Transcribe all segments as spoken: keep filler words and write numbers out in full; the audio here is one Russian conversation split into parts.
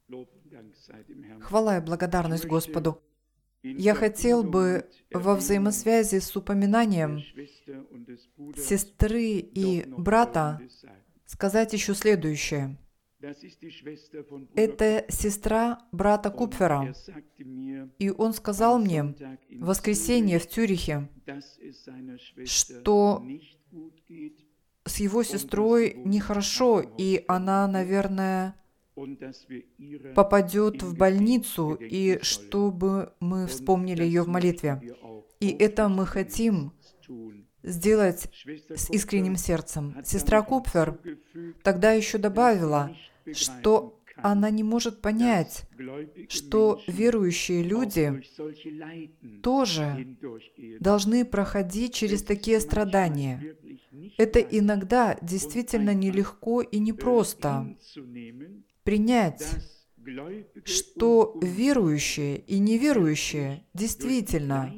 Хвала и благодарность Господу. Я хотел бы во взаимосвязи с упоминанием сестры и брата сказать еще следующее. Это сестра брата Купфера, и он сказал мне в воскресенье в Цюрихе, что с его сестрой нехорошо, и она, наверное, попадет в больницу, и чтобы мы вспомнили ее в молитве. И это мы хотим сделать с искренним сердцем. Сестра Купфер тогда еще добавила, что она не может понять, что верующие люди тоже должны проходить через такие страдания. Это иногда действительно нелегко и непросто принять, что верующие и неверующие действительно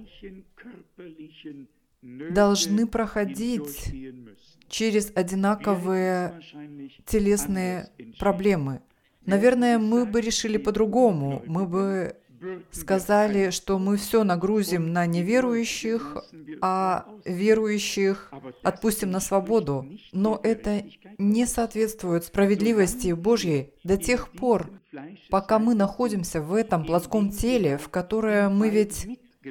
должны проходить через одинаковые телесные проблемы. Наверное, мы бы решили по-другому. Мы бы сказали, что мы все нагрузим на неверующих, а верующих отпустим на свободу. Но это не соответствует справедливости Божьей до тех пор, пока мы находимся в этом плотском теле, в которое мы ведь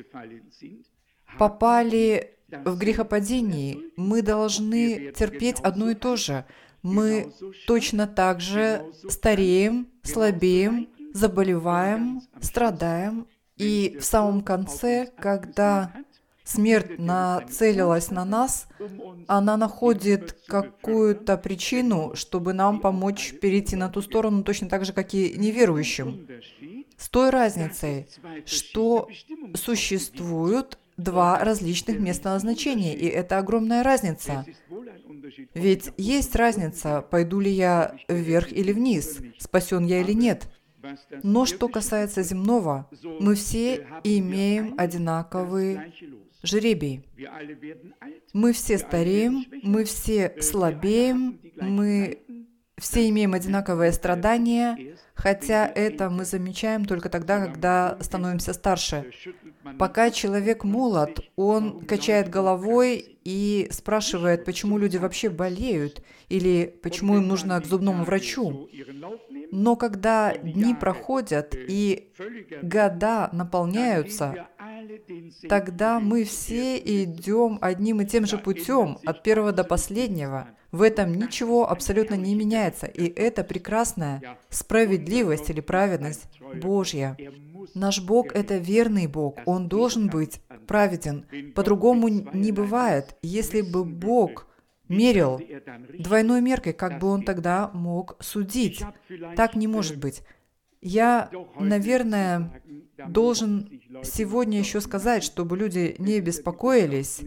попали в грехопадении. Мы должны терпеть одно и то же. Мы точно так же стареем, слабеем, заболеваем, страдаем. И в самом конце, когда смерть нацелилась на нас, она находит какую-то причину, чтобы нам помочь перейти на ту сторону, точно так же, как и неверующим. С той разницей, что существуют два различных места назначения, и это огромная разница. Ведь есть разница, пойду ли я вверх или вниз, спасен я или нет. Но что касается земного, мы все имеем одинаковый жребий. Мы все стареем, мы все слабеем, мы все имеем одинаковые страдания, хотя это мы замечаем только тогда, когда становимся старше. Пока человек молод, он качает головой и спрашивает, почему люди вообще болеют, или почему им нужно к зубному врачу. Но когда дни проходят и года наполняются, тогда мы все идем одним и тем же путем, от первого до последнего. В этом ничего абсолютно не меняется, и это прекрасная справедливость или праведность Божья. Наш Бог – это верный Бог, Он должен быть праведен. По-другому не бывает. Если бы Бог мерил двойной меркой, как бы Он тогда мог судить? Так не может быть. Я, наверное, должен сегодня еще сказать, чтобы люди не беспокоились.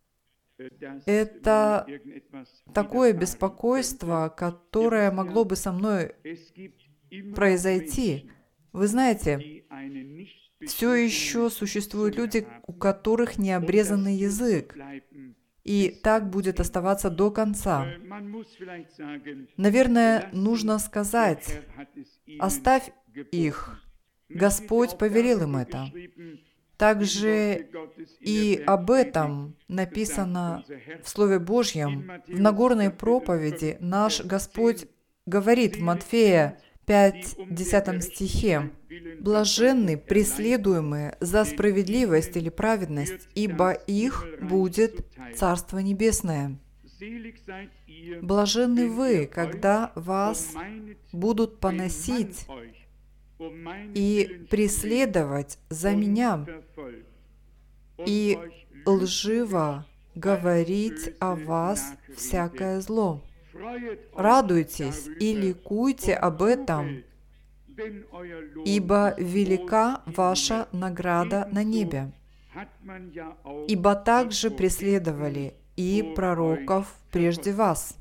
Это такое беспокойство, которое могло бы со мной произойти. Вы знаете, все еще существуют люди, у которых не обрезанный язык, и так будет оставаться до конца. Наверное, нужно сказать, оставь их, Господь повелел им это. Также и об этом написано в Слове Божьем. В Нагорной проповеди наш Господь говорит в Матфея пять, десятом стихе: «Блаженны преследуемые за справедливость или праведность, ибо их будет Царство Небесное». Блаженны вы, когда вас будут поносить и преследовать за Меня, и лживо говорить о вас всякое зло. Радуйтесь и ликуйте об этом, ибо велика ваша награда на небе. Ибо также преследовали и пророков прежде вас.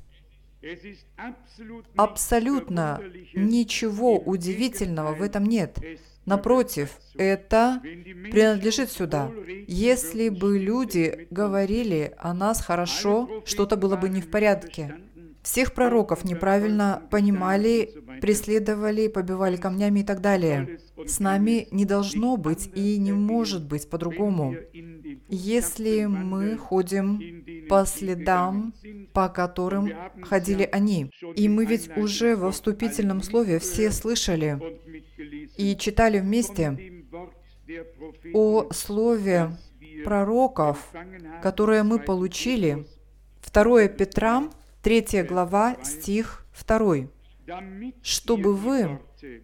Абсолютно ничего удивительного в этом нет. Напротив, это принадлежит сюда. Если бы люди говорили о нас хорошо, что-то было бы не в порядке. Всех пророков неправильно понимали, преследовали, побивали камнями и так далее. С нами не должно быть и не может быть по-другому. Если мы ходим по следам, по которым ходили они. И мы ведь уже во вступительном слове все слышали и читали вместе о слове пророков, которое мы получили. второе Петра, третья глава, стих второй. «Чтобы вы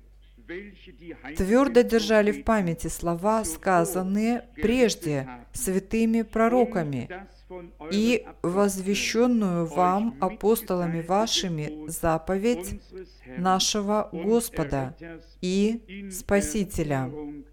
твердо держали в памяти слова, сказанные прежде святыми пророками, и возвещенную вам апостолами вашими заповедь нашего Господа и Спасителя».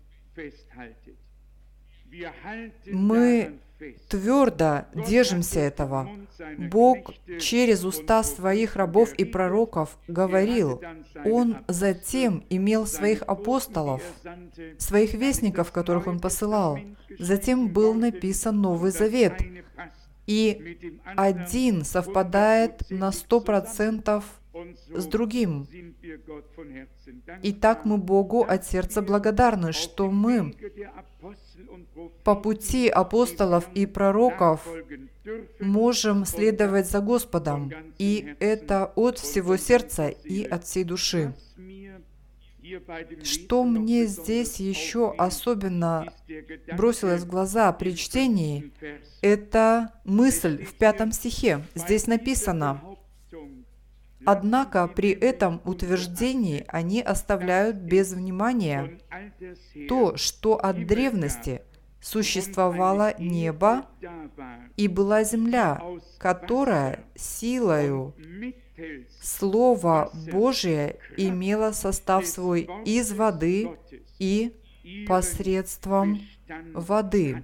Мы твердо держимся этого. Бог через уста своих рабов и пророков говорил. Он затем имел своих апостолов, своих вестников, которых Он посылал. Затем был написан Новый Завет. И один совпадает на сто процентов с другим. И так мы Богу от сердца благодарны, что мы по пути апостолов и пророков можем следовать за Господом. И это от всего сердца и от всей души. Что мне здесь еще особенно бросилось в глаза при чтении, это мысль в пятом стихе. Здесь написано: «Однако при этом утверждении они оставляют без внимания то, что от древности существовало небо и была земля, которая силою Слово Божие имела состав свой из воды и посредством воды».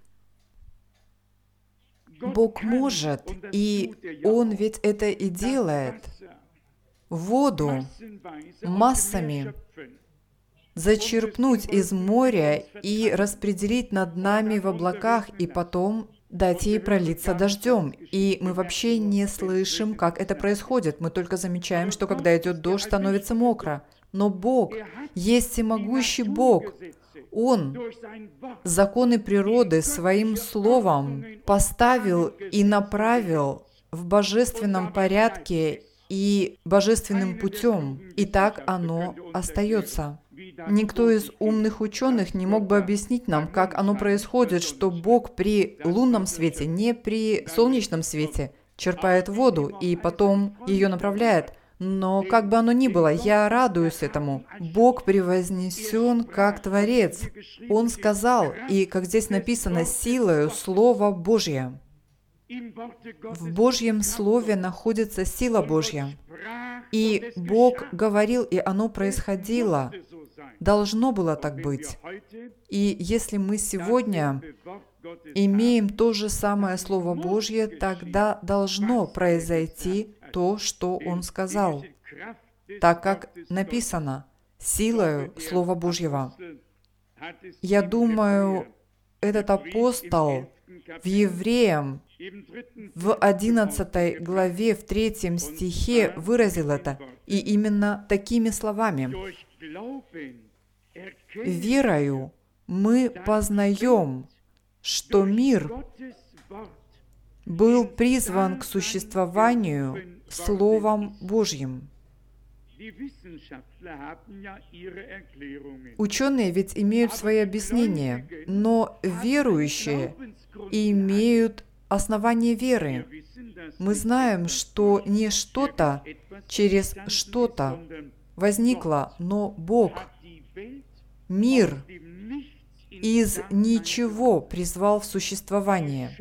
Бог может, и Он ведь это и делает, воду массами зачерпнуть из моря и распределить над нами в облаках, и потом дать ей пролиться дождем. И мы вообще не слышим, как это происходит. Мы только замечаем, что когда идет дождь, становится мокро. Но Бог есть всемогущий Бог. Он законы природы своим словом поставил и направил в божественном порядке и божественным путем. И так оно остается. Никто из умных ученых не мог бы объяснить нам, как оно происходит, что Бог при лунном свете, не при солнечном свете, черпает воду и потом ее направляет. Но как бы оно ни было, я радуюсь этому. Бог превознесен как Творец. Он сказал, и, как здесь написано, силою Слова Божье. В Божьем Слове находится сила Божья. И Бог говорил, и оно происходило. Должно было так быть. И если мы сегодня имеем то же самое Слово Божье, тогда должно произойти то, что Он сказал, так как написано силою Слова Божьего. Я думаю, этот апостол в Евреям в одиннадцатой главе, в третьем стихе выразил это, и именно такими словами: «Верою мы познаем, что мир был призван к существованию Словом Божьим». Ученые ведь имеют свои объяснения, но верующие имеют основание веры. Мы знаем, что не что-то через что-то возникло, но Бог мир из ничего призвал в существование.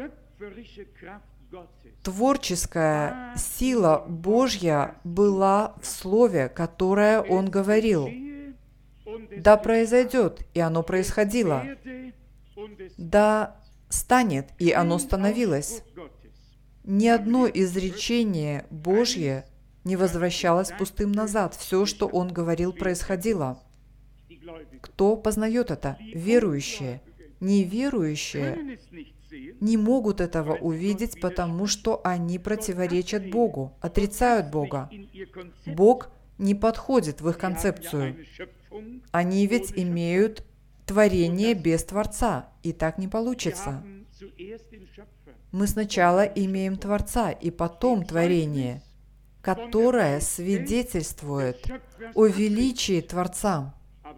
Творческая сила Божья была в Слове, которое Он говорил. Да произойдет, и оно происходило. Да станет, и оно становилось. Ни одно изречение Божье не возвращалось пустым назад. Все, что Он говорил, происходило. Кто познает это? Верующие. Неверующие не могут этого увидеть, потому что они противоречат Богу, отрицают Бога. Бог не подходит в их концепцию. Они ведь имеют творение без Творца, и так не получится. Мы сначала имеем Творца, и потом творение, которое свидетельствует о величии Творца.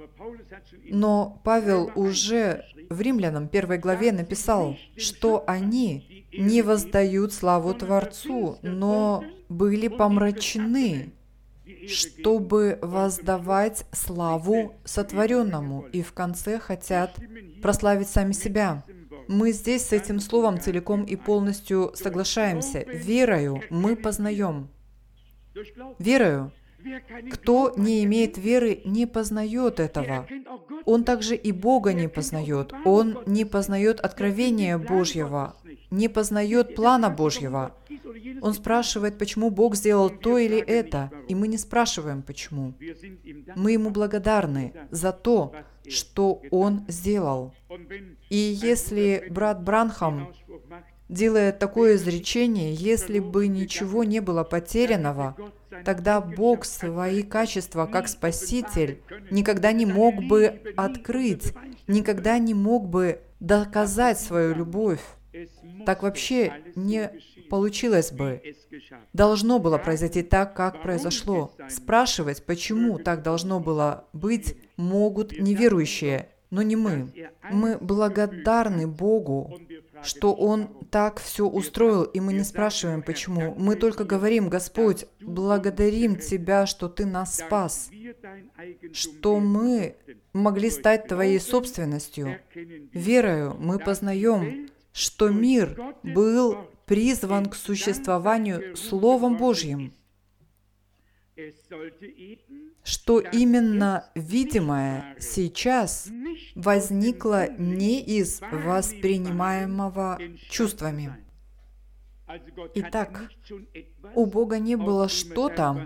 Но Павел уже в Римлянам первой главе написал, что они не воздают славу Творцу, но были помрачены, чтобы воздавать славу сотворенному, и в конце хотят прославить сами себя. Мы здесь с этим словом целиком и полностью соглашаемся. Верою мы познаем. Верою. Кто не имеет веры, не познает этого. Он также и Бога не познает. Он не познает откровения Божьего, не познает плана Божьего. Он спрашивает, почему Бог сделал то или это, и мы не спрашиваем, почему. Мы Ему благодарны за то, что Он сделал. И если брат Бранхам делает такое изречение, если бы ничего не было потерянного, тогда Бог свои качества как Спаситель никогда не мог бы открыть, никогда не мог бы доказать свою любовь. Так вообще не получилось бы. Должно было произойти так, как произошло. Спрашивать, почему так должно было быть, могут неверующие, но не мы. Мы благодарны Богу, что Он так все устроил, и мы не спрашиваем, почему. Мы только говорим: Господь, благодарим Тебя, что Ты нас спас, что мы могли стать Твоей собственностью. Верою мы познаем, что мир был призван к существованию Словом Божьим, что именно видимое сейчас возникло не из воспринимаемого чувствами. Итак, у Бога не было что-то,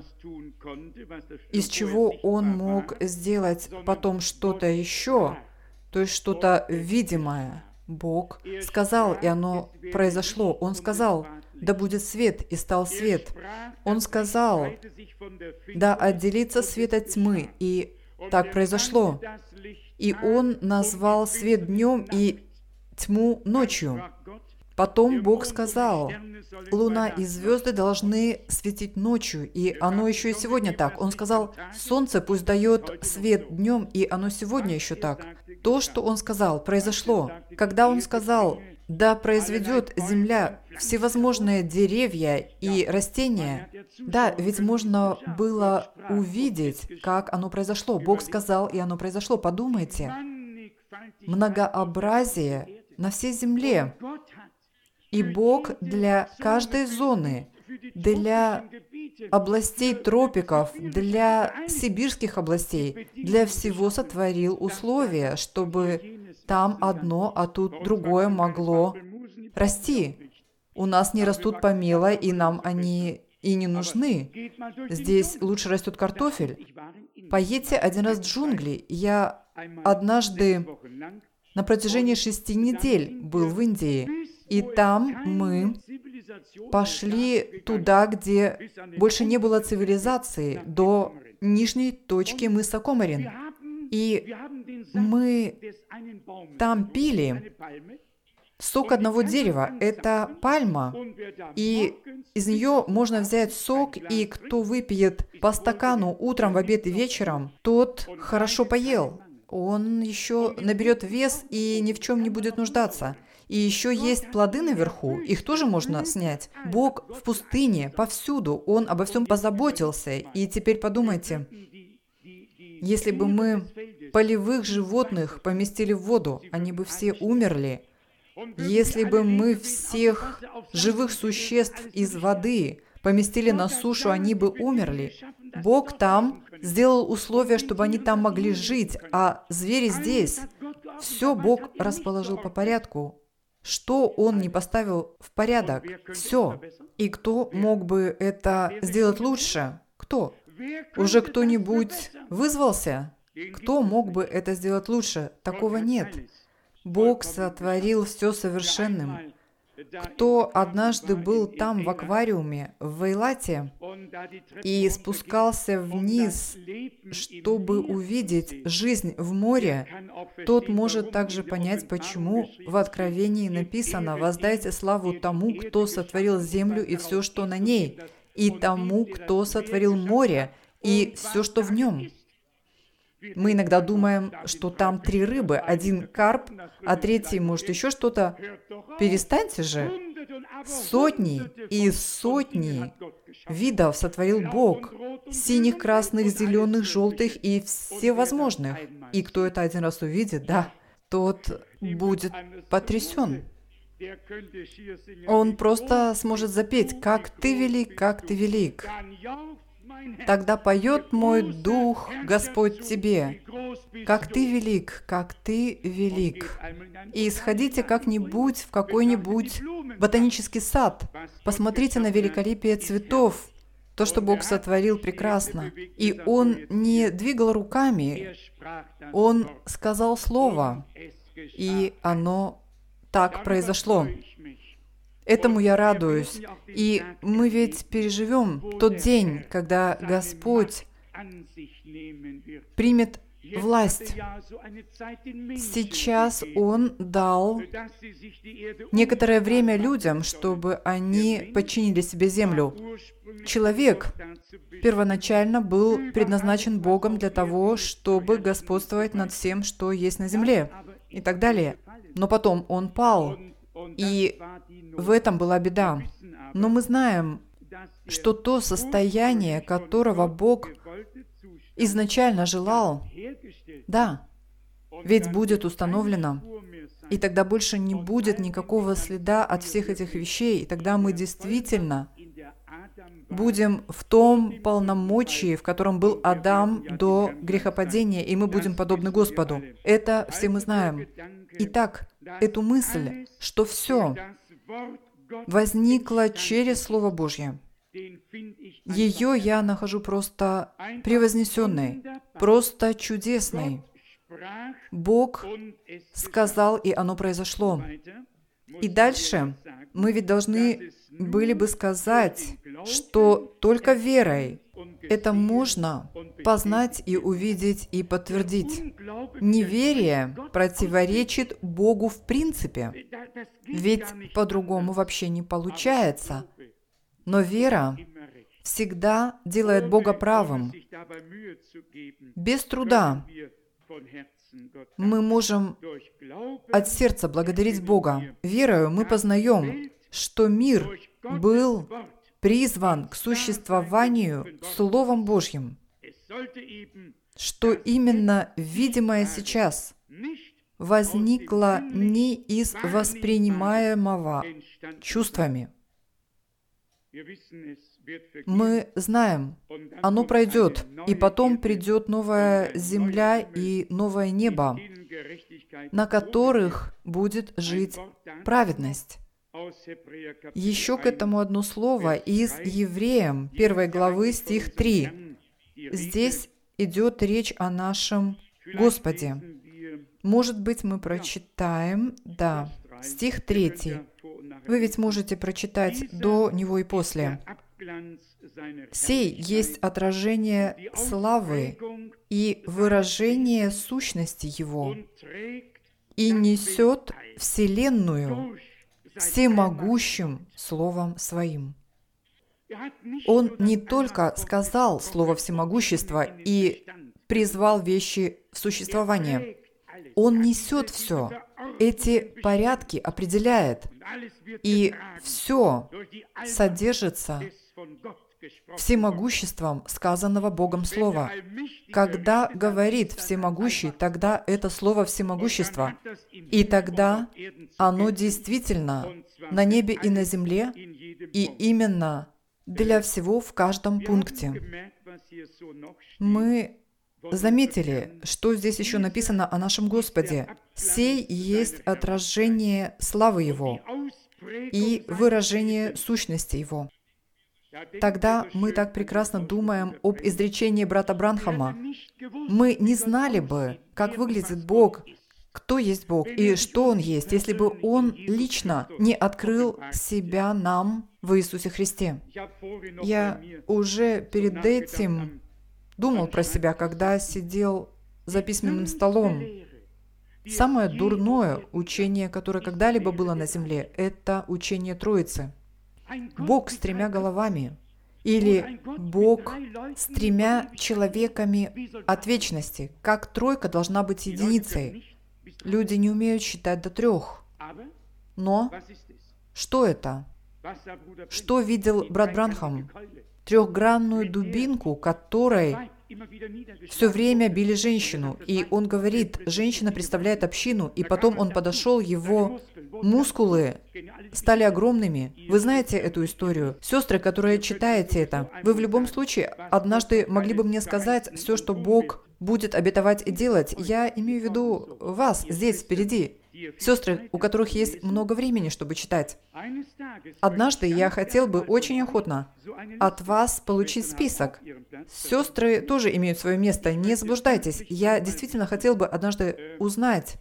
из чего Он мог сделать потом что-то еще, то есть что-то видимое. Бог сказал, и оно произошло. Он сказал: да будет свет, и стал свет. Он сказал: да отделится свет от тьмы, и так произошло. И Он назвал свет днем и тьму ночью. Потом Бог сказал: луна и звезды должны светить ночью, и оно еще и сегодня так. Он сказал: солнце пусть дает свет днем, и оно сегодня еще так. То, что Он сказал, произошло. Когда Он сказал: да произведет земля всевозможные деревья и растения, да, ведь можно было увидеть, как оно произошло. Бог сказал, и оно произошло. Подумайте, многообразие на всей земле. И Бог для каждой зоны, для областей тропиков, для сибирских областей, для всего сотворил условия, чтобы там одно, а тут другое могло расти. У нас не растут помело, и нам они и не нужны. Здесь лучше растет картофель. Поедьте один раз в джунгли. Я однажды на протяжении шести недель был в Индии. И там мы пошли туда, где больше не было цивилизации, до нижней точки мыса Комарин. И мы там пили сок одного дерева. Это пальма. И из нее можно взять сок, и кто выпьет по стакану утром, в обед и вечером, тот хорошо поел. Он еще наберет вес и ни в чем не будет нуждаться. И еще есть плоды наверху, их тоже можно снять. Бог в пустыне, повсюду, Он обо всем позаботился. И теперь подумайте, если бы мы полевых животных поместили в воду, они бы все умерли. Если бы мы всех живых существ из воды поместили на сушу, они бы умерли. Бог там сделал условия, чтобы они там могли жить, а звери здесь. Все Бог расположил по порядку. Что Он не поставил в порядок? Все. И кто мог бы это сделать лучше? Кто? Уже кто-нибудь вызвался? Кто мог бы это сделать лучше? Такого нет. Бог сотворил все совершенным. Кто однажды был там в аквариуме в Вейлате и спускался вниз, чтобы увидеть жизнь в море, тот может также понять, почему в Откровении написано: «Воздайте славу тому, кто сотворил землю и все, что на ней, и тому, кто сотворил море и все, что в нем». Мы иногда думаем, что там три рыбы, один карп, а третий, может, еще что-то. Перестаньте же. Сотни и сотни видов сотворил Бог. Синих, красных, зеленых, желтых и всевозможных. И кто это один раз увидит, да, тот будет потрясен. Он просто сможет запеть: «Как ты велик, как ты велик». Тогда поет мой дух, Господь, тебе, как ты велик, как ты велик. И сходите как-нибудь в какой-нибудь ботанический сад, посмотрите на великолепие цветов, то, что Бог сотворил, прекрасно. И Он не двигал руками, Он сказал слово, и оно так произошло. Этому я радуюсь. И мы ведь переживем тот день, когда Господь примет власть. Сейчас Он дал некоторое время людям, чтобы они подчинили себе землю. Человек первоначально был предназначен Богом для того, чтобы господствовать над всем, что есть на земле, и так далее. Но потом он пал, и в этом была беда. Но мы знаем, что то состояние, которого Бог изначально желал, да, ведь будет установлено. И тогда больше не будет никакого следа от всех этих вещей, и тогда мы действительно будем в том полномочии, в котором был Адам до грехопадения, и мы будем подобны Господу. Это все мы знаем. Итак, эту мысль, что все возникло через Слово Божье, ее я нахожу просто превознесенной, просто чудесной. Бог сказал, и оно произошло. И дальше мы ведь должны были бы сказать, что только верой это можно познать и увидеть и подтвердить. Неверие противоречит Богу в принципе, ведь по-другому вообще не получается. Но вера всегда делает Бога правым. Без труда мы можем от сердца благодарить Бога. Верою мы познаем, что мир был призван к существованию Словом Божьим, что именно видимое сейчас возникло не из воспринимаемого чувствами. Мы знаем, оно пройдет, и потом придет новая земля и новое небо, на которых будет жить праведность. Еще к этому одно слово из Евреям, первой главы, стих три. Здесь идет речь о нашем Господе. Может быть, мы прочитаем, да, стих третий. Вы ведь можете прочитать до него и после. «Сей есть отражение славы и выражение сущности Его, и несет вселенную всемогущим Словом Своим». Он не только сказал слово всемогущества и призвал вещи в существование. Он несет все. Эти порядки определяет. И все содержится всемогуществом сказанного Богом слова. Когда говорит всемогущий, тогда это слово всемогущество. И тогда оно действительно на небе и на земле, и именно для всего в каждом пункте. Мы заметили, что здесь еще написано о нашем Господе. «Сей есть отражение славы Его и выражение сущности Его». Тогда мы так прекрасно думаем об изречении брата Бранхама. Мы не знали бы, как выглядит Бог, кто есть Бог и что Он есть, если бы Он лично не открыл себя нам в Иисусе Христе. Я уже перед этим думал про себя, когда сидел за письменным столом. Самое дурное учение, которое когда-либо было на земле, это учение Троицы. Бог с тремя головами. Или Бог с тремя человеками от вечности. Как тройка должна быть единицей. Люди не умеют считать до трех. Но что это? Что видел брат Бранхам? Трехгранную дубинку, которой все время били женщину. И он говорит, женщина представляет общину, и потом он подошел, его мускулы стали огромными. Вы знаете эту историю? Сестры, которые читаете это, вы в любом случае однажды могли бы мне сказать все, что Бог будет обетовать и делать. Я имею в виду вас здесь, впереди. Сестры, у которых есть много времени, чтобы читать. Однажды я хотел бы очень охотно от вас получить список. Сестры тоже имеют свое место, не заблуждайтесь. Я действительно хотел бы однажды узнать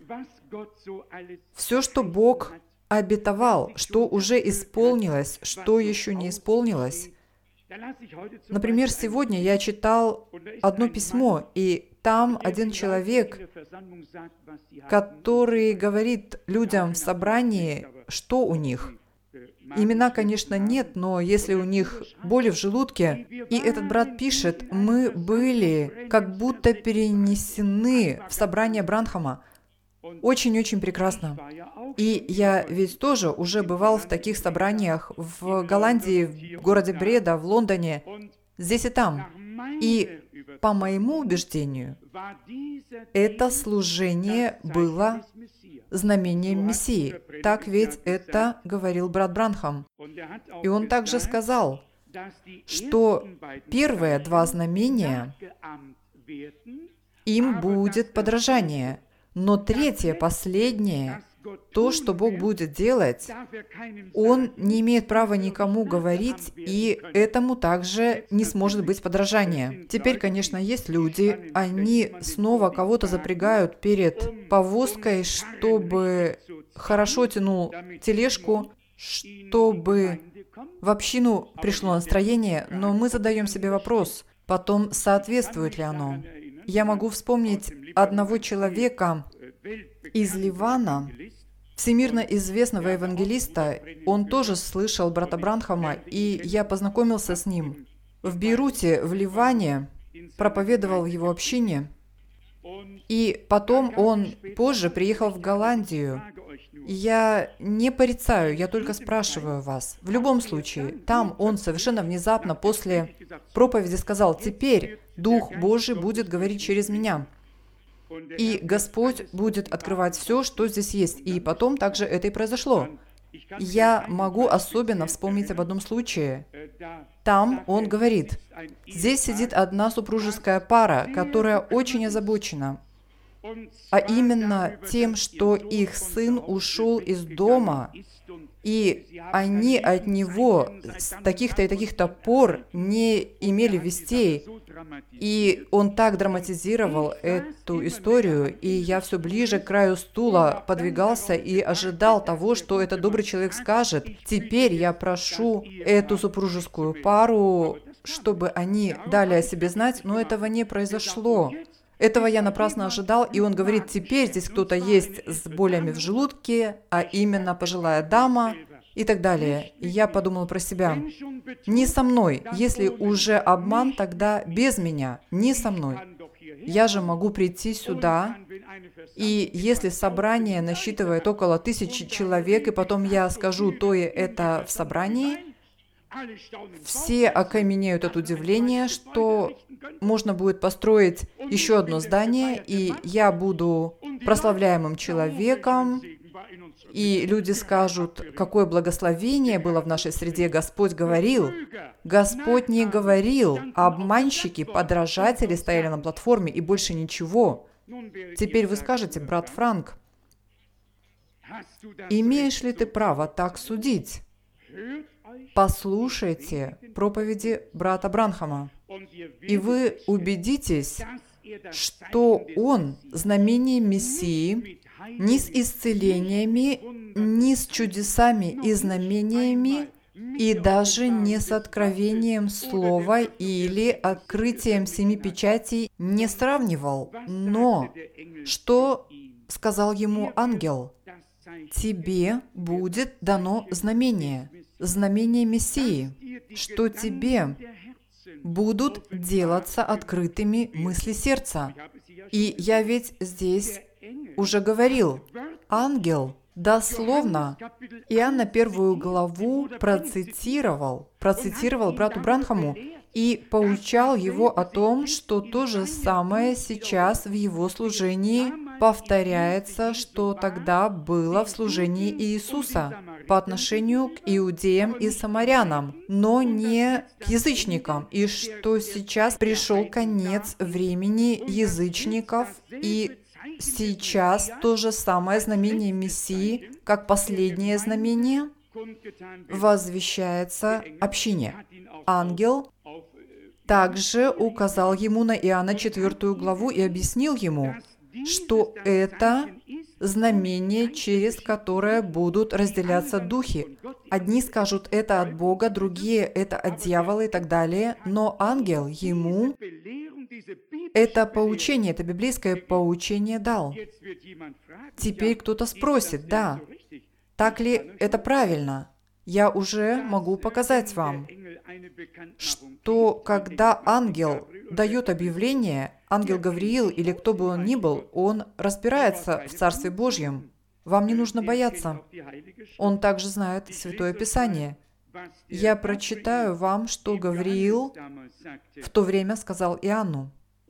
все, что Бог обетовал, что уже исполнилось, что еще не исполнилось. Например, сегодня я читал одно письмо, и там один человек, который говорит людям в собрании, что у них. Имена, конечно, нет, но если у них боли в желудке, и этот брат пишет, мы были как будто перенесены в собрание Бранхама. Очень-очень прекрасно. И я ведь тоже уже бывал в таких собраниях в Голландии, в городе Бреда, в Лондоне, здесь и там. И по моему убеждению, это служение было знамением Мессии. Так ведь это говорил брат Бранхам. И он также сказал, что первые два знамения, им будет подражание, но третье, последнее, то, что Бог будет делать, Он не имеет права никому говорить, и этому также не сможет быть подражания. Теперь, конечно, есть люди, они снова кого-то запрягают перед повозкой, чтобы хорошо тянул тележку, чтобы в общину пришло настроение, но мы задаем себе вопрос, потом соответствует ли оно. Я могу вспомнить одного человека из Ливана, всемирно известного евангелиста. Он тоже слышал брата Бранхама, и я познакомился с ним. В Бейруте, в Ливане, проповедовал в его общине. И потом он позже приехал в Голландию. Я не порицаю, я только спрашиваю вас. В любом случае, там он совершенно внезапно после проповеди сказал, «Теперь Дух Божий будет говорить через меня». И Господь будет открывать все, что здесь есть. И потом также это и произошло. Я могу особенно вспомнить об одном случае. Там он говорит, здесь сидит одна супружеская пара, которая очень озабочена, а именно тем, что их сын ушел из дома, и они от него с таких-то и таких-то пор не имели вестей. И он так драматизировал эту историю, и я все ближе к краю стула подвигался и ожидал того, что этот добрый человек скажет. Теперь я прошу эту супружескую пару, чтобы они дали о себе знать, но этого не произошло. Этого я напрасно ожидал, и он говорит, теперь здесь кто-то есть с болями в желудке, а именно пожилая дама и так далее. И я подумал про себя, не со мной, если уже обман, тогда без меня, не со мной. Я же могу прийти сюда, и если собрание насчитывает около тысячи человек, и потом я скажу то и это в собрании, все окаменеют от удивления, что можно будет построить еще одно здание, и я буду прославляемым человеком, и люди скажут, какое благословение было в нашей среде, Господь говорил. Господь не говорил, а обманщики, подражатели стояли на платформе, и больше ничего. Теперь вы скажете, брат Франк, имеешь ли ты право так судить? Послушайте проповеди брата Бранхама, и вы убедитесь, что он знамение Мессии ни с исцелениями, ни с чудесами и знамениями, и даже не с откровением слова или открытием семи печатей не сравнивал. Но что сказал ему ангел? «Тебе будет дано знамение, знамение Мессии, что тебе будут делаться открытыми мысли сердца». И я ведь здесь уже говорил, ангел дословно Иоанна первую главу процитировал, процитировал брату Бранхаму и поучал его о том, что то же самое сейчас в его служении повторяется, что тогда было в служении Иисуса по отношению к иудеям и самарянам, но не к язычникам, и что сейчас пришел конец времени язычников, и сейчас то же самое знамение Мессии, как последнее знамение, возвещается общине. Ангел также указал ему на Иоанна четвёртую главу и объяснил ему, что это знамение, через которое будут разделяться духи. Одни скажут, это от Бога, другие, это от дьявола и так далее, но ангел ему это поучение, это библейское поучение дал. Теперь кто-то спросит, да, так ли это правильно? Я уже могу показать вам, что когда ангел дает объявление, ангел Гавриил или кто бы он ни был, он разбирается в Царстве Божьем. Вам не нужно бояться. Он также знает Святое Писание. Я прочитаю вам, что Гавриил в то время сказал Иоанну.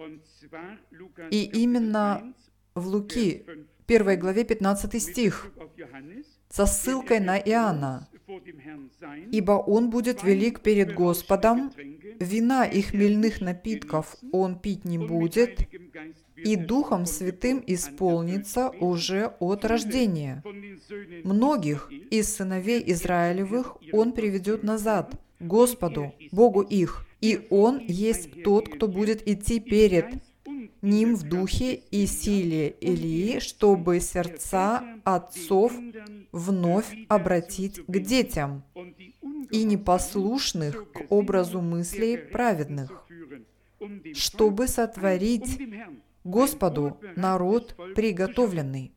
И именно в Луки, первой главе, пятнадцатый стих, со ссылкой на Иоанна. «Ибо он будет велик перед Господом, вина и хмельных напитков он пить не будет, и Духом Святым исполнится уже от рождения. Многих из сыновей Израилевых он приведет назад, к Господу, Богу их, и он есть тот, кто будет идти перед ним в духе и силе Илии, чтобы сердца отцов вновь обратить к детям и непослушных к образу мыслей праведных, чтобы сотворить Господу народ приготовленный».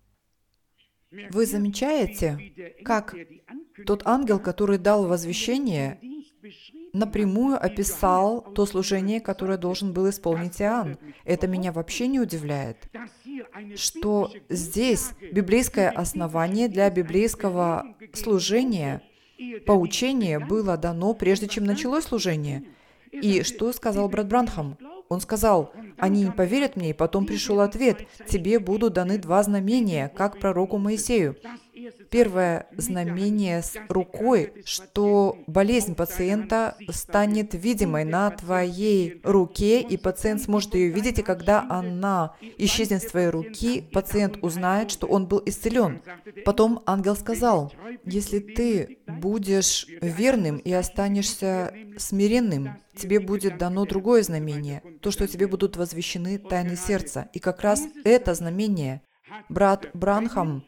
Вы замечаете, как тот ангел, который дал возвещение, напрямую описал то служение, которое должен был исполнить Иоанн. Это меня вообще не удивляет, что здесь библейское основание для библейского служения, поучение было дано, прежде чем началось служение. И что сказал брат Бранхам? Он сказал, они не поверят мне, и потом пришел ответ, тебе будут даны два знамения, как пророку Моисею. Первое знамение с рукой, что болезнь пациента станет видимой на твоей руке, и пациент сможет ее видеть, и когда она исчезнет с твоей руки, пациент узнает, что он был исцелен. Потом ангел сказал, если ты будешь верным и останешься смиренным, тебе будет дано другое знамение, то, что тебе будут возвещены тайны сердца. И как раз это знамение брат Бранхам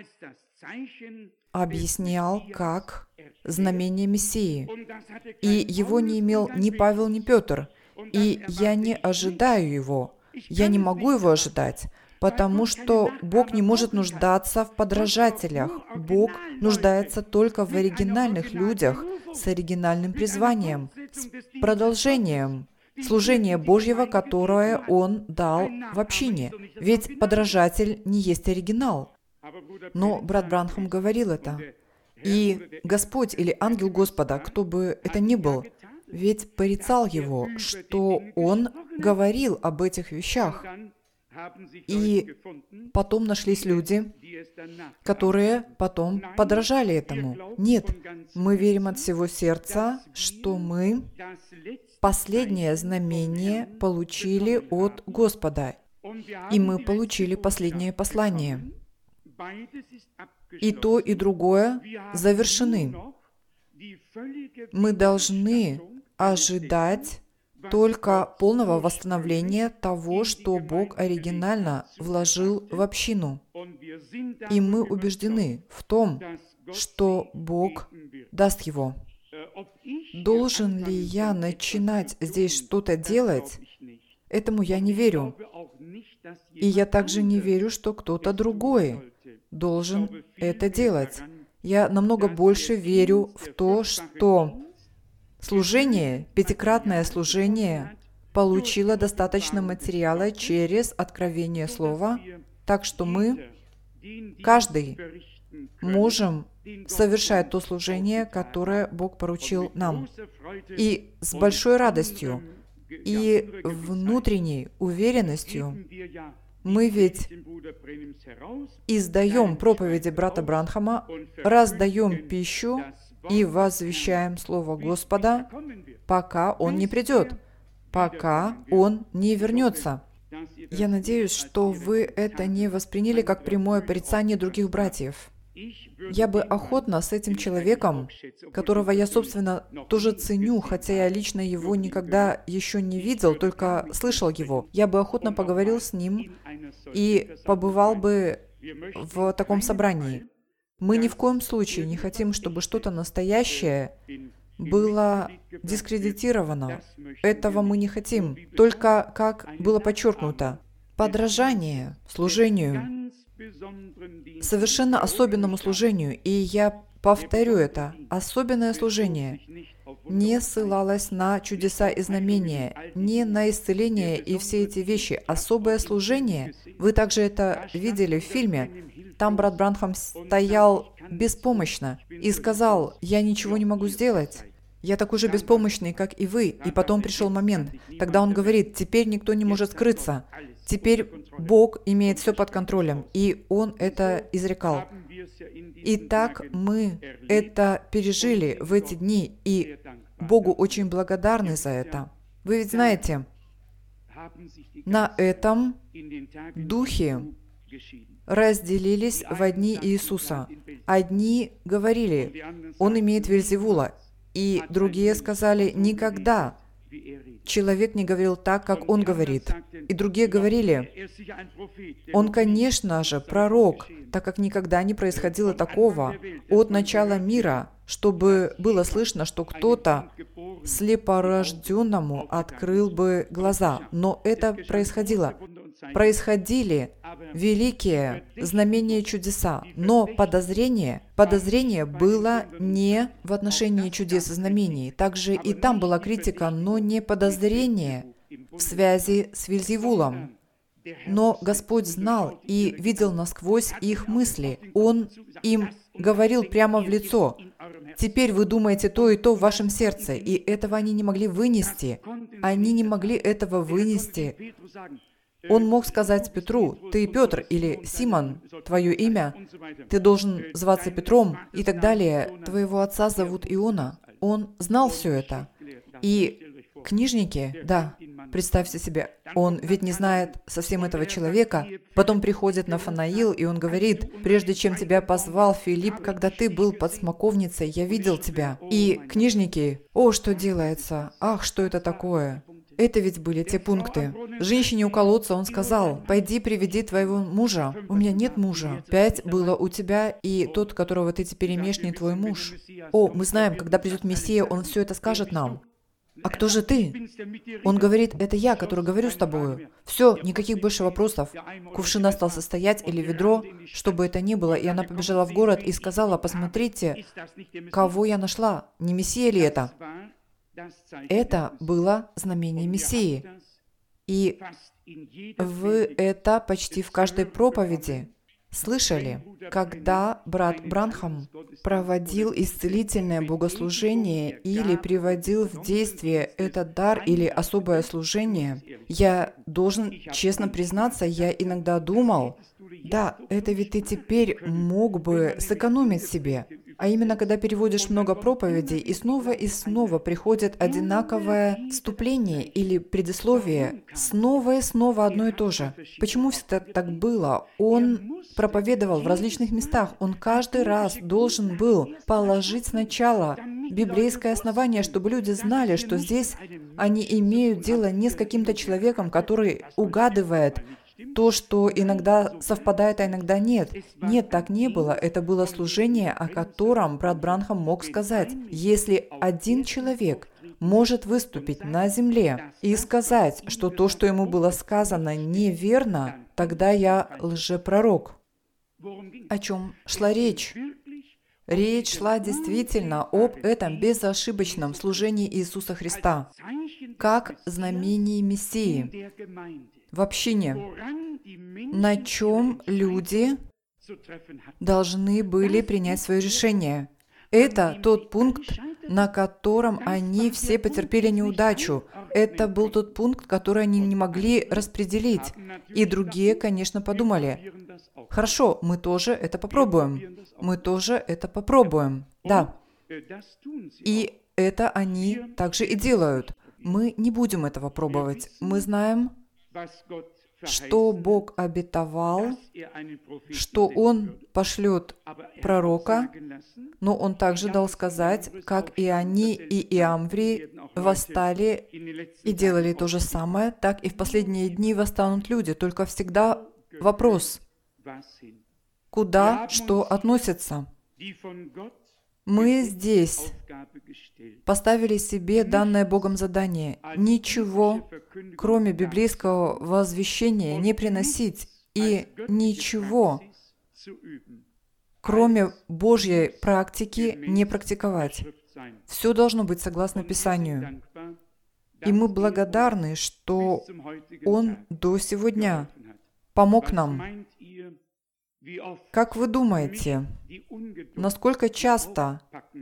объяснял как знамение Мессии. И его не имел ни Павел, ни Петр. И я не ожидаю его. Я не могу его ожидать, потому что Бог не может нуждаться в подражателях. Бог нуждается только в оригинальных людях с оригинальным призванием, с продолжением служения Божьего, которое Он дал в общине. Ведь подражатель не есть оригинал. Но брат Бранхам говорил это. И Господь или ангел Господа, кто бы это ни был, ведь порицал его, что он говорил об этих вещах. И потом нашлись люди, которые потом подражали этому. Нет, мы верим от всего сердца, что мы последнее знамение получили от Господа, и мы получили последнее послание. И то, и другое завершены. Мы должны ожидать только полного восстановления того, что Бог оригинально вложил в общину. И мы убеждены в том, что Бог даст его. Должен ли я начинать здесь что-то делать? Этому я не верю. И я также не верю, что кто-то другой должен это делать. Я намного больше верю в то, что служение, пятикратное служение, получило достаточно материала через откровение Слова, так что мы, каждый, можем совершать то служение, которое Бог поручил нам. И с большой радостью и внутренней уверенностью мы ведь издаем проповеди брата Бранхама, раздаем пищу и возвещаем Слово Господа, пока Он не придет, пока Он не вернется. Я надеюсь, что вы это не восприняли как прямое порицание других братьев. Я бы охотно с этим человеком, которого я, собственно, тоже ценю, хотя я лично его никогда еще не видел, только слышал его, я бы охотно поговорил с ним и побывал бы в таком собрании. Мы ни в коем случае не хотим, чтобы что-то настоящее было дискредитировано. Этого мы не хотим. Только, как было подчеркнуто, подражание служению, совершенно особенному служению, и я повторю это, особенное служение не ссылалось на чудеса и знамения, не на исцеление и все эти вещи. Особое служение, вы также это видели в фильме, там брат Бранхам стоял беспомощно и сказал: «Я ничего не могу сделать. Я такой же беспомощный, как и вы». И потом пришел момент, тогда он говорит: «Теперь никто не может скрыться. Теперь Бог имеет все под контролем». И он это изрекал. И так мы это пережили в эти дни, и Богу очень благодарны за это. Вы ведь знаете, на этом духе разделились во дни Иисуса. Одни говорили: «Он имеет Вельзевула», и другие сказали: «Никогда человек не говорил так, как он говорит». И другие говорили: «Он, конечно же, пророк, так как никогда не происходило такого от начала мира, чтобы было слышно, что кто-то слепорожденному открыл бы глаза». Но это происходило. Происходили великие знамения и чудеса, но подозрение, подозрение было не в отношении чудес и знамений. Также и там была критика, но не подозрение в связи с Вельзевулом. Но Господь знал и видел насквозь их мысли. Он им говорил прямо в лицо: «Теперь вы думаете то и то в вашем сердце». И этого они не могли вынести. Они не могли этого вынести. Он мог сказать Петру: «Ты Петр» или «Симон, твое имя, ты должен зваться Петром» и так далее. «Твоего отца зовут Иона». Он знал все это. И книжники, да, представьте себе, он ведь не знает совсем этого человека. Потом приходит Нафанаил, и он говорит: «Прежде чем тебя позвал Филипп, когда ты был под смоковницей, я видел тебя». И книжники: «О, что делается? Ах, что это такое?» Это ведь были те пункты. Женщине у колодца он сказал: «Пойди, приведи твоего мужа». «У меня нет мужа». «Пять было у тебя, и тот, которого ты теперь имеешь, не твой муж». «О, мы знаем, когда придет Мессия, он все это скажет нам». «А кто же ты?» Он говорит: «Это я, который говорю с тобою». Все, никаких больше вопросов. Кувшин остался стоять, или ведро, что бы это ни было, и она побежала в город и сказала: «Посмотрите, кого я нашла, не Мессия ли это?» Это было знамение Мессии. И вы это почти в каждой проповеди слышали, когда брат Бранхам проводил исцелительное богослужение или приводил в действие этот дар или особое служение. Я должен честно признаться, я иногда думал: да, это ведь ты теперь мог бы сэкономить себе. А именно, когда переводишь много проповедей, и снова и снова приходит одинаковое вступление или предисловие, снова и снова одно и то же. Почему всегда так было? Он проповедовал в различных местах. Он каждый раз должен был положить сначала библейское основание, чтобы люди знали, что здесь они имеют дело не с каким-то человеком, который угадывает, То, что иногда совпадает, а иногда нет. Нет, так не было. Это было служение, о котором брат Бранхам мог сказать. Если один человек может выступить на земле и сказать, что то, что ему было сказано, неверно, тогда я лжепророк. О чем шла речь? Речь шла действительно об этом безошибочном служении Иисуса Христа, как знамении Мессии в общине, на чем люди должны были принять свое решение. Это тот пункт, на котором они все потерпели неудачу. Это был тот пункт, который они не могли распределить. И другие, конечно, подумали: хорошо, мы тоже это попробуем. Мы тоже это попробуем. Да. И это они также и делают. Мы не будем этого пробовать. Мы знаем, что Бог обетовал, что Он пошлет пророка, но Он также дал сказать, как и они, и Иамври восстали и делали то же самое, так и в последние дни восстанут люди. Только всегда вопрос, куда что относится. Мы здесь поставили себе данное Богом задание ничего, кроме библейского возвещения, не приносить и ничего, кроме Божьей практики, не практиковать. Все должно быть согласно Писанию. И мы благодарны, что Он до сегодня помог нам. Как вы думаете, насколько часто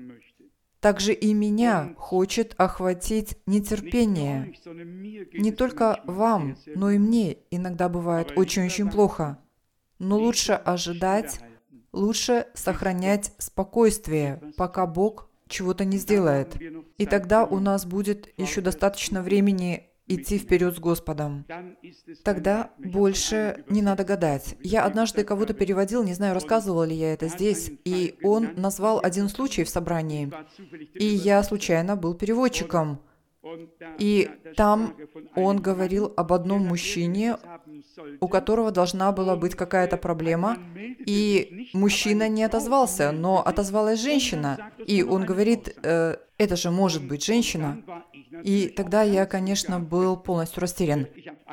также и меня хочет охватить нетерпение? Не только вам, но и мне иногда бывает очень-очень плохо. Но лучше ожидать, лучше сохранять спокойствие, пока Бог чего-то не сделает. И тогда у нас будет еще достаточно времени идти вперед с Господом. Тогда больше не надо гадать. Я однажды кого-то переводил, не знаю, рассказывала ли я это здесь, и он назвал один случай в собрании, и я случайно был переводчиком. И там он говорил об одном мужчине, у которого должна была быть какая-то проблема, и мужчина не отозвался, но отозвалась женщина. И он говорит: э, это же может быть женщина. И тогда я, конечно, был полностью растерян.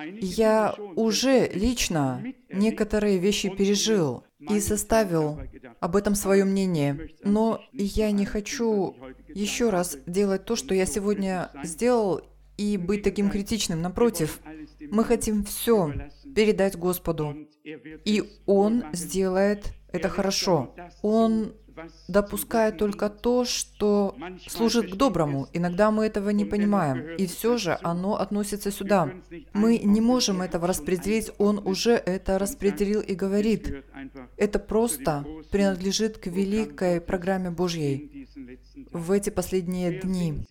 Я уже лично некоторые вещи пережил и составил об этом свое мнение. Но я не хочу еще раз делать то, что я сегодня сделал, и быть таким критичным. Напротив, мы хотим все передать Господу, и Он сделает это хорошо. Он допускает только то, что служит к доброму. Иногда мы этого не понимаем, и все же оно относится сюда. Мы не можем этого распределить, Он уже это распределил и говорит. Это просто принадлежит к великой программе Божьей в эти последние дни.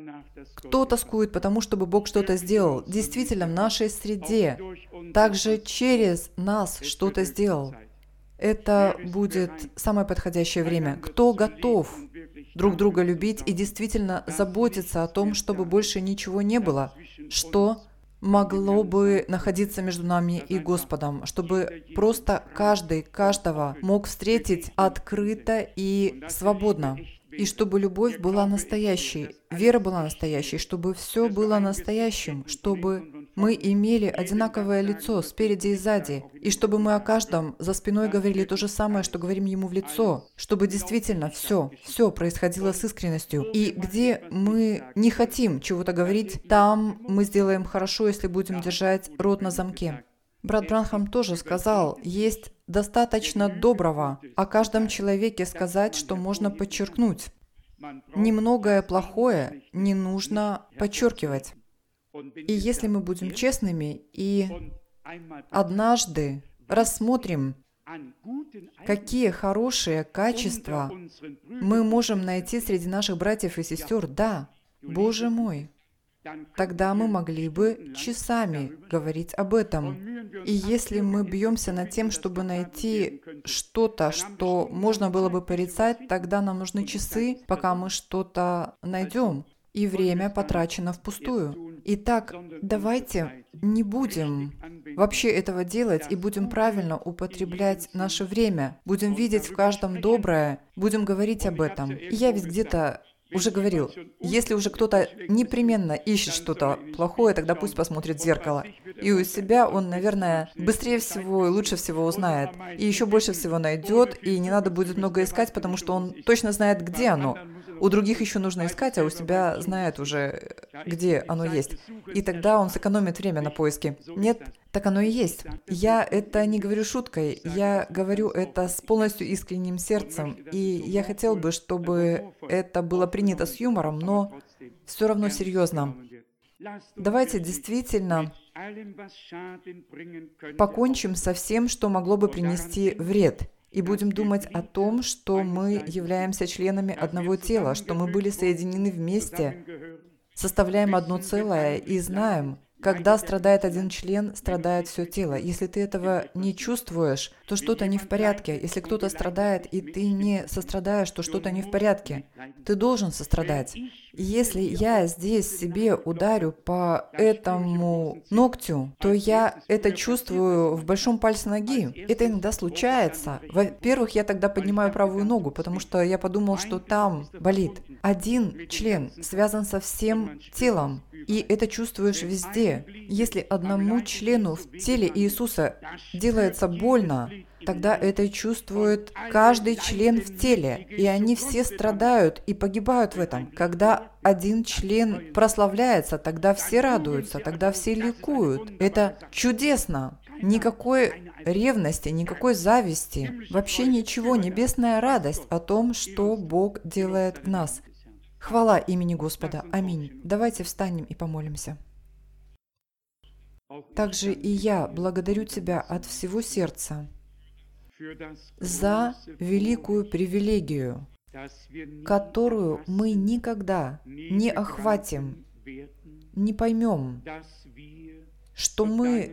Кто тоскует потому, чтобы Бог что-то сделал? Действительно, в нашей среде также через нас что-то сделал. Это будет самое подходящее время. Кто готов друг друга любить и действительно заботиться о том, чтобы больше ничего не было, что могло бы находиться между нами и Господом, чтобы просто каждый каждого мог встретить открыто и свободно, и чтобы любовь была настоящей, вера была настоящей, чтобы все было настоящим, чтобы мы имели одинаковое лицо спереди и сзади, и чтобы мы о каждом за спиной говорили то же самое, что говорим ему в лицо, чтобы действительно все, все происходило с искренностью. И где мы не хотим чего-то говорить, там мы сделаем хорошо, если будем держать рот на замке. Брат Бранхам тоже сказал, есть достаточно доброго о каждом человеке сказать, что можно подчеркнуть. Немногое плохое не нужно подчеркивать. И если мы будем честными и однажды рассмотрим, какие хорошие качества мы можем найти среди наших братьев и сестер, да, Боже мой, тогда мы могли бы часами говорить об этом. И если мы бьемся над тем, чтобы найти что-то, что можно было бы порицать, тогда нам нужны часы, пока мы что-то найдем. И время потрачено впустую. Итак, давайте не будем вообще этого делать и будем правильно употреблять наше время, будем видеть в каждом доброе, будем говорить об этом. И я ведь где-то уже говорил, если уже кто-то непременно ищет что-то плохое, тогда пусть посмотрит в зеркало. И у себя он, наверное, быстрее всего и лучше всего узнает. И еще больше всего найдет, и не надо будет много искать, потому что он точно знает, где оно. У других еще нужно искать, а у себя знает уже, где оно есть. И тогда он сэкономит время на поиске. Нет, так оно и есть. Я это не говорю шуткой, я говорю это с полностью искренним сердцем. И я хотел бы, чтобы это было принято с юмором, но все равно серьезно. Давайте действительно покончим со всем, что могло бы принести вред. И будем думать о том, что мы являемся членами одного тела, что мы были соединены вместе, составляем одно целое и знаем, когда страдает один член, страдает все тело. Если ты этого не чувствуешь, то что-то не в порядке. Если кто-то страдает, и ты не сострадаешь, то что-то не в порядке. Ты должен сострадать. И если я здесь себе ударю по этому ногтю, то я это чувствую в большом пальце ноги. Это иногда случается. Во-первых, я тогда поднимаю правую ногу, потому что я подумал, что там болит. Один член связан со всем телом, и это чувствуешь везде. Если одному члену в теле Иисуса делается больно, тогда это чувствует каждый член в теле, и они все страдают и погибают в этом. Когда один член прославляется, тогда все радуются, тогда все ликуют. Это чудесно. Никакой ревности, никакой зависти, вообще ничего, небесная радость о том, что Бог делает в нас. Хвала имени Господа. Аминь. Давайте встанем и помолимся. Также и я благодарю Тебя от всего сердца за великую привилегию, которую мы никогда не охватим, не поймем, что мы,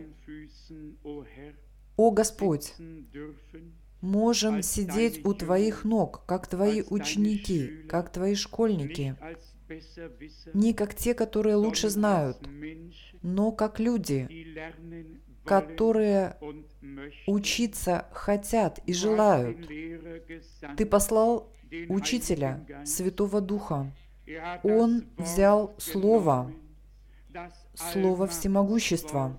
о Господь, можем сидеть у Твоих ног, как Твои ученики, как Твои школьники, не как те, которые лучше знают, но как люди, которые учиться хотят и желают. Ты послал Учителя, Святого Духа. Он взял Слово, Слово Всемогущества,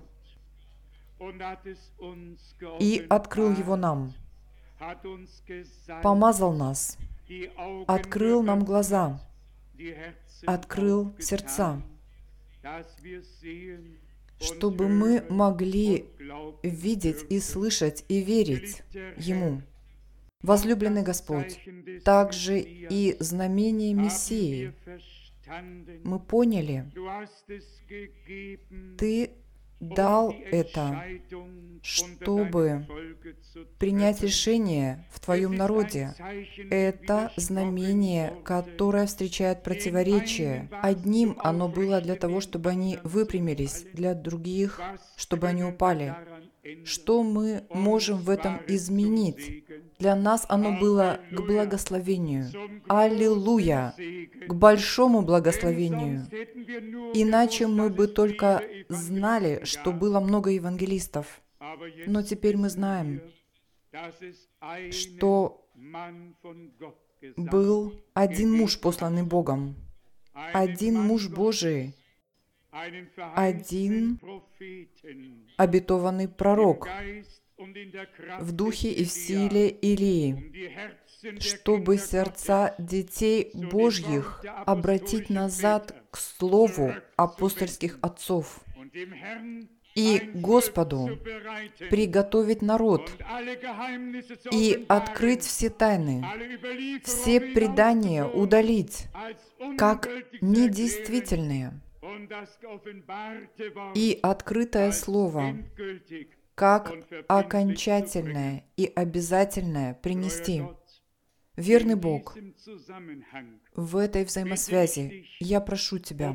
и открыл его нам, помазал нас, открыл нам глаза, открыл сердца, чтобы мы могли видеть и слышать и верить Ему. Возлюбленный Господь, также и знамение Мессии мы поняли, Ты дал это, чтобы принять решение в Твоем народе. Это знамение, которое встречает противоречие. Одним оно было для того, чтобы они выпрямились, для других, чтобы они упали. Что мы можем в этом изменить? Для нас оно было к благословению. Аллилуйя! К большому благословению. Иначе мы бы только знали, что было много евангелистов. Но теперь мы знаем, что был один муж, посланный Богом, один муж Божий, один обетованный пророк в духе и в силе Илии, чтобы сердца детей Божьих обратить назад к слову апостольских отцов и Господу приготовить народ и открыть все тайны, все предания удалить, как недействительные, и открытое слово, как окончательное и обязательное принести. Верный Бог, в этой взаимосвязи я прошу Тебя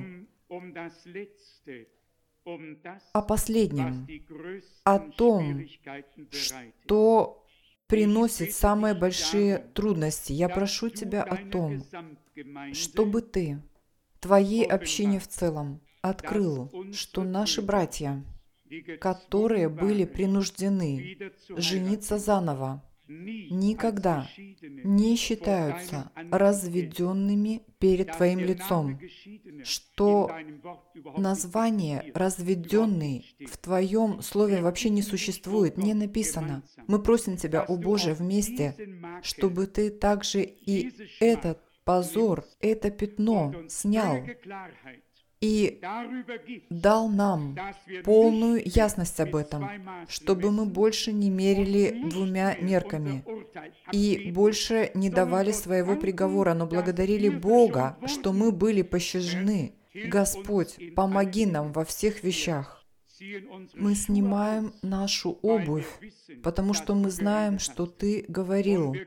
о последнем, о том, что приносит самые большие трудности. Я прошу Тебя о том, чтобы Ты, Твоей общине в целом, открыл, что наши братья, которые были принуждены жениться заново, никогда не считаются разведенными перед Твоим лицом, что название «разведенный» в Твоем Слове вообще не существует, не написано. Мы просим Тебя, о Боже, вместе, чтобы Ты также и этот позор, это пятно снял и дал нам полную ясность об этом, чтобы мы больше не мерили двумя мерками и больше не давали своего приговора, но благодарили Бога, что мы были пощажены. Господь, помоги нам во всех вещах. Мы снимаем нашу обувь, потому что мы знаем, что Ты говорил.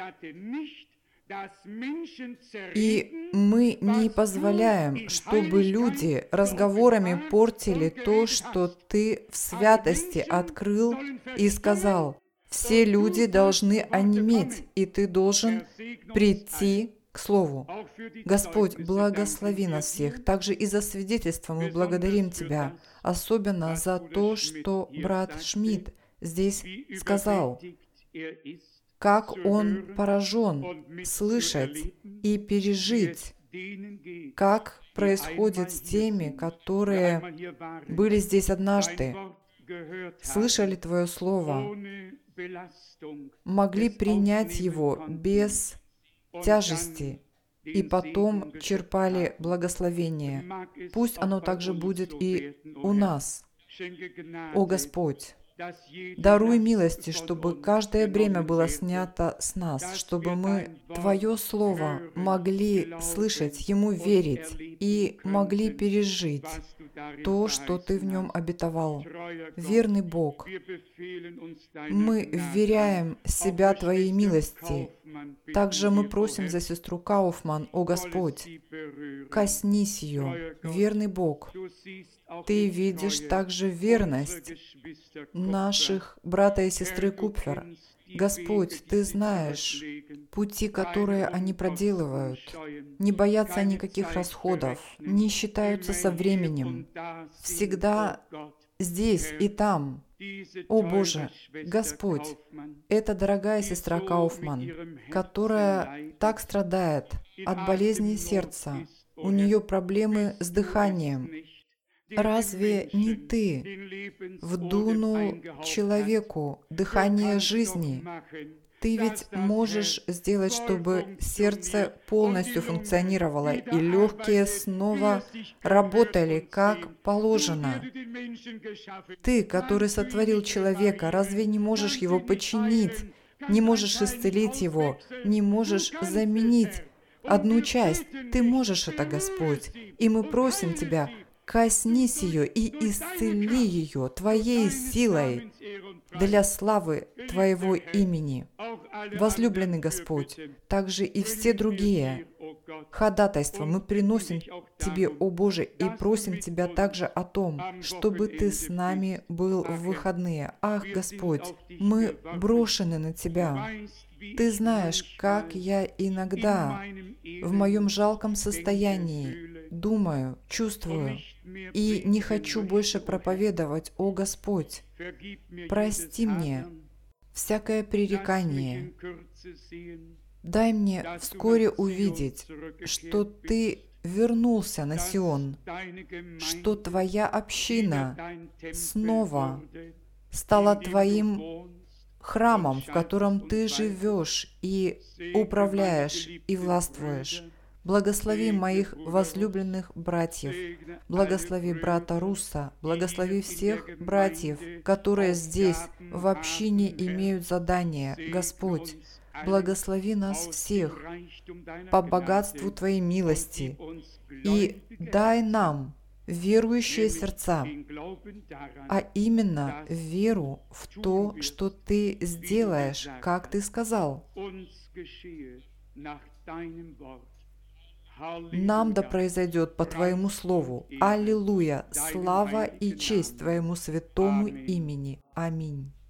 И мы не позволяем, чтобы люди разговорами портили то, что Ты в святости открыл и сказал. Все люди должны онеметь, и Ты должен прийти к Слову. Господь, благослови нас всех. Также и за свидетельство мы благодарим Тебя, особенно за то, что брат Шмидт здесь сказал, как он поражен слышать и пережить, как происходит с теми, которые были здесь однажды, слышали Твое Слово, могли принять его без тяжести и потом черпали благословение. Пусть оно также будет и у нас. О Господь! Даруй милости, чтобы каждое бремя было снято с нас, чтобы мы Твое Слово могли слышать, ему верить и могли пережить то, что Ты в нем обетовал. Верный Бог, мы вверяем себя Твоей милости. Также мы просим за сестру Кауфман, о Господь, коснись ее, верный Бог. Ты видишь также верность наших брата и сестры Купфер. Господь, Ты знаешь пути, которые они проделывают. Не боятся никаких расходов, не считаются со временем. Всегда здесь и там. О Боже, Господь, это дорогая сестра Кауфман, которая так страдает от болезни сердца. У нее проблемы с дыханием. Разве не Ты вдунул человеку дыхание жизни? Ты ведь можешь сделать, чтобы сердце полностью функционировало и легкие снова работали как положено. Ты, который сотворил человека, разве не можешь его починить, не можешь исцелить его, не можешь заменить одну часть? Ты можешь это, Господь, и мы просим Тебя, коснись ее и исцели ее Твоей силой для славы Твоего имени. Возлюбленный Господь, также и все другие ходатайства мы приносим Тебе, о Боже, и просим Тебя также о том, чтобы Ты с нами был в выходные. Ах, Господь, мы брошены на Тебя. Ты знаешь, как я иногда в моем жалком состоянии думаю, чувствую, и не хочу больше проповедовать, о Господь. Прости мне всякое пререкание. Дай мне вскоре увидеть, что Ты вернулся на Сион, что Твоя община снова стала Твоим храмом, в котором Ты живешь и управляешь и властвуешь. Благослови моих возлюбленных братьев, благослови брата Руса, благослови всех братьев, которые здесь в общине имеют задание. Господь, благослови нас всех по богатству Твоей милости и дай нам верующие сердца, а именно веру в то, что Ты сделаешь, как Ты сказал. Нам да произойдет по Твоему Слову. Аллилуйя! Слава и честь Твоему святому имени. Аминь.